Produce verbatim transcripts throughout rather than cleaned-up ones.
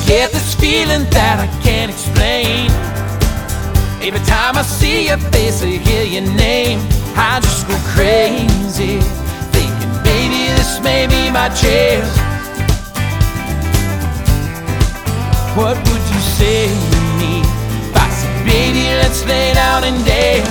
get this feeling that I can't explain. Every time I see your face or hear your name, I just go crazy, thinking maybe this may be my chance. What would you say to me if I said, baby, let's lay down and dance?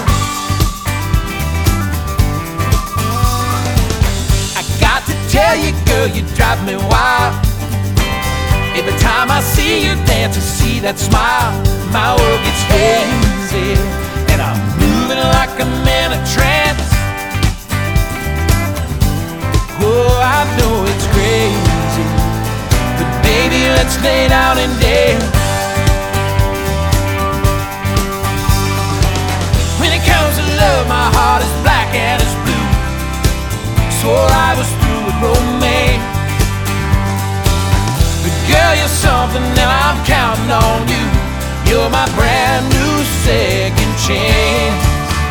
I got to tell you, girl, you drive me wild. Every time I see you dance, I see that smile, my world gets hazy, and I'm moving like I'm in a trance. Oh, I know it's crazy, but baby, let's lay down and dance. When it comes to love, my heart is black and it's blue. Swore I was through with romance, but girl, you're something and I'm counting on you. You're my brand new second chance.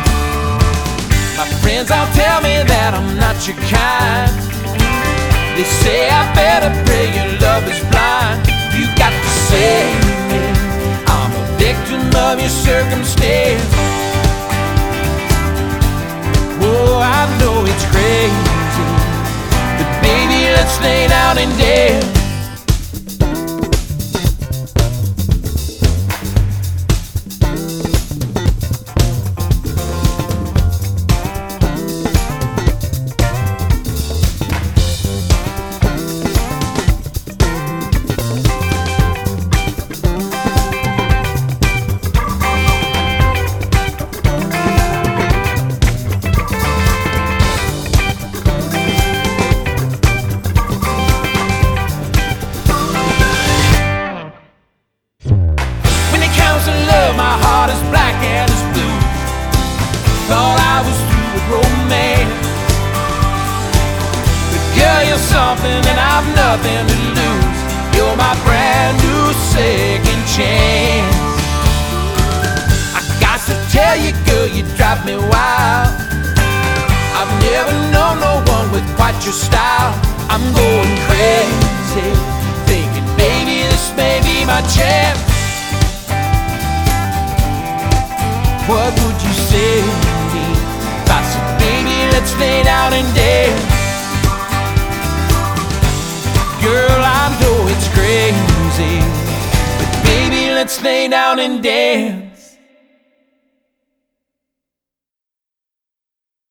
My friends all tell me that I'm not your kind. They say I better pray your love is blind. You got to save me, I'm a victim of your circumstance. Oh, I know it's crazy, but baby, let's lay down and dance. My heart is black and it's blue. Thought I was through with romance, but girl, you're something and I've nothing to lose. You're my brand new second chance. I got to tell you, girl, you drive me wild. I've never known no one with quite your style. I'm going crazy, thinking baby, this may be my chance. What would you say to me if I said, baby, let's lay down and dance? Girl, I know it's crazy, but baby, let's lay down and dance.